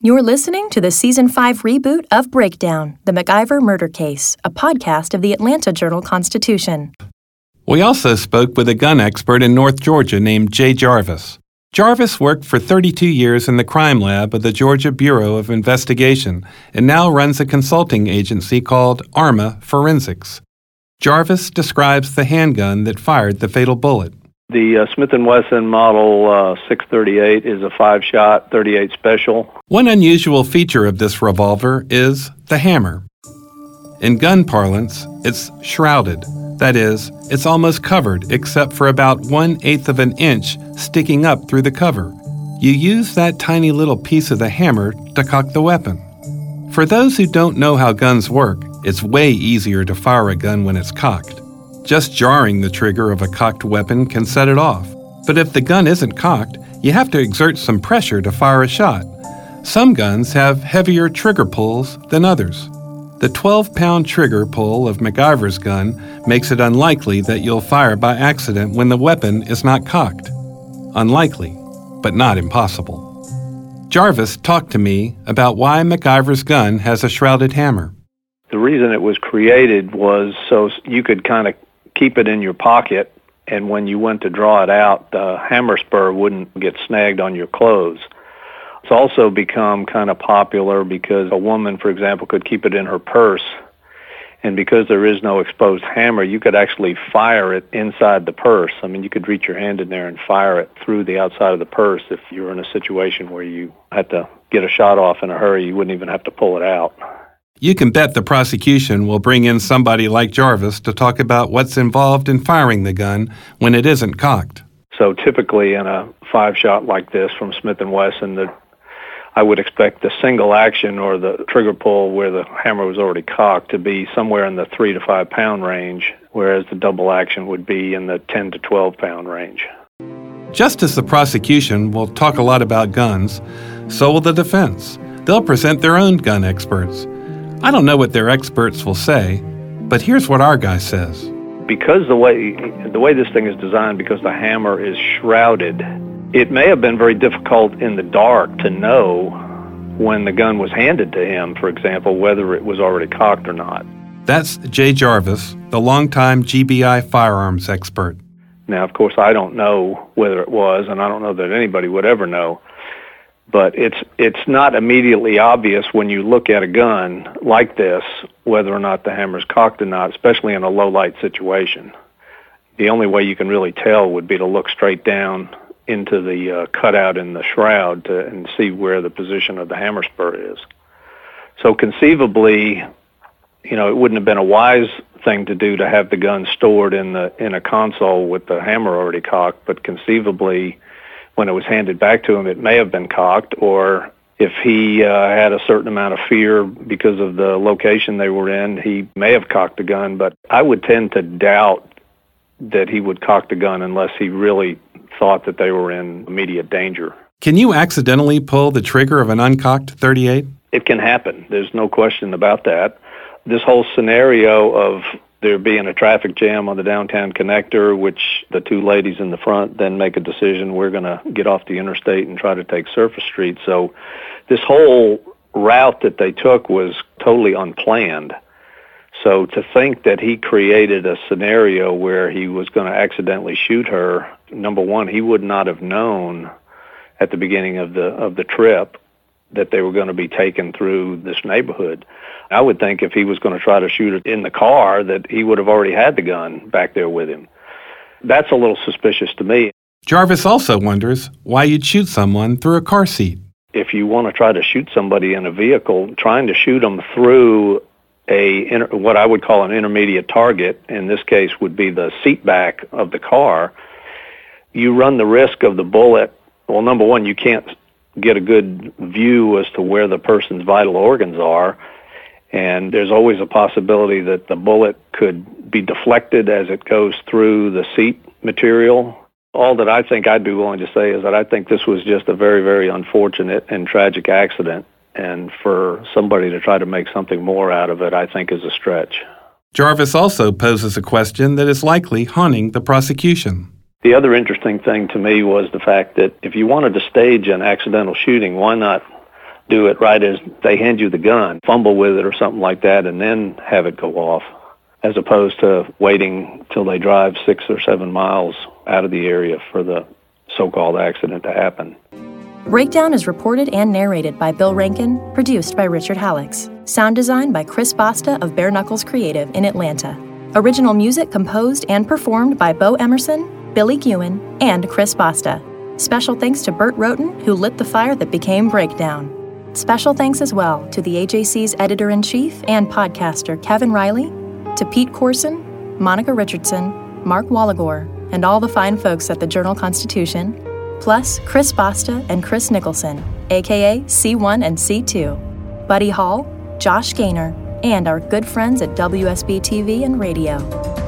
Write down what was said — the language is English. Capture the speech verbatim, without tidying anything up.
You're listening to the Season five reboot of Breakdown, the MacIver Murder Case, a podcast of the Atlanta Journal-Constitution. We also spoke with a gun expert in North Georgia named Jay Jarvis. Jarvis worked for thirty-two years in the crime lab of the Georgia Bureau of Investigation and now runs a consulting agency called ARMA Forensics. Jarvis describes the handgun that fired the fatal bullet. The uh, Smith and Wesson Model uh, six thirty-eight is a five-shot thirty-eight special. One unusual feature of this revolver is the hammer. In gun parlance, it's shrouded. That is, it's almost covered except for about one-eighth of an inch sticking up through the cover. You use that tiny little piece of the hammer to cock the weapon. For those who don't know how guns work, it's way easier to fire a gun when it's cocked. Just jarring the trigger of a cocked weapon can set it off. But if the gun isn't cocked, you have to exert some pressure to fire a shot. Some guns have heavier trigger pulls than others. The twelve-pound trigger pull of MacIver's gun makes it unlikely that you'll fire by accident when the weapon is not cocked. Unlikely, but not impossible. Jarvis talked to me about why MacIver's gun has a shrouded hammer. The reason it was created was so you could kind of keep it in your pocket, and when you went to draw it out, the hammer spur wouldn't get snagged on your clothes. It's also become kind of popular because a woman, for example, could keep it in her purse, and because there is no exposed hammer, you could actually fire it inside the purse. I mean, you could reach your hand in there and fire it through the outside of the purse if you were in a situation where you had to get a shot off in a hurry. You wouldn't even have to pull it out. You can bet the prosecution will bring in somebody like Jarvis to talk about what's involved in firing the gun when it isn't cocked. So typically in a five-shot like this from Smith and Wesson, the, I would expect the single action or the trigger pull where the hammer was already cocked to be somewhere in the three to five pound range, whereas the double action would be in the ten to twelve pound range. Just as the prosecution will talk a lot about guns, so will the defense. They'll present their own gun experts. I don't know what their experts will say, but here's what our guy says. Because the way the way this thing is designed, because the hammer is shrouded, it may have been very difficult in the dark to know when the gun was handed to him, for example, whether it was already cocked or not. That's Jay Jarvis, the longtime G B I firearms expert. Now, of course, I don't know whether it was, and I don't know that anybody would ever know. But it's it's not immediately obvious when you look at a gun like this whether or not the hammer's cocked or not, especially in a low-light situation. The only way you can really tell would be to look straight down into the uh, cutout in the shroud to, and see where the position of the hammer spur is. So conceivably, you know, it wouldn't have been a wise thing to do to have the gun stored in the in a console with the hammer already cocked, but conceivably, when it was handed back to him, it may have been cocked, or if he uh, had a certain amount of fear because of the location they were in, he may have cocked the gun. But I would tend to doubt that he would cock the gun unless he really thought that they were in immediate danger. Can you accidentally pull the trigger of an uncocked thirty-eight? It can happen. There's no question about that. This whole scenario of there being a traffic jam on the downtown connector, which the two ladies in the front then make a decision, we're going to get off the interstate and try to take Surface Street. So this whole route that they took was totally unplanned. So to think that he created a scenario where he was going to accidentally shoot her, number one, he would not have known at the beginning of the of the trip that they were going to be taken through this neighborhood. I would think if he was going to try to shoot it in the car that he would have already had the gun back there with him. That's a little suspicious to me. Jarvis also wonders why you'd shoot someone through a car seat. If you want to try to shoot somebody in a vehicle, trying to shoot them through a what I would call an intermediate target, in this case would be the seat back of the car, you run the risk of the bullet. Well, number one, you can't get a good view as to where the person's vital organs are. And there's always a possibility that the bullet could be deflected as it goes through the seat material. All that I think I'd be willing to say is that I think this was just a very, very unfortunate and tragic accident. And for somebody to try to make something more out of it, I think is a stretch. Jarvis also poses a question that is likely haunting the prosecution. The other interesting thing to me was the fact that if you wanted to stage an accidental shooting, why not do it right as they hand you the gun, fumble with it or something like that, and then have it go off, as opposed to waiting till they drive six or seven miles out of the area for the so-called accident to happen. Breakdown is reported and narrated by Bill Rankin, produced by Richard Hallex. Sound design by Chris Basta of Bare Knuckles Creative in Atlanta. Original music composed and performed by Bo Emerson, Billy Guin, and Chris Basta. Special thanks to Bert Roten, who lit the fire that became Breakdown. Special thanks as well to the A J C's editor-in-chief and podcaster Kevin Riley, to Pete Corson, Monica Richardson, Mark Wallagore, and all the fine folks at the Journal-Constitution, plus Chris Basta and Chris Nicholson, a k a. C one and C two, Buddy Hall, Josh Gaynor, and our good friends at W S B T V and Radio.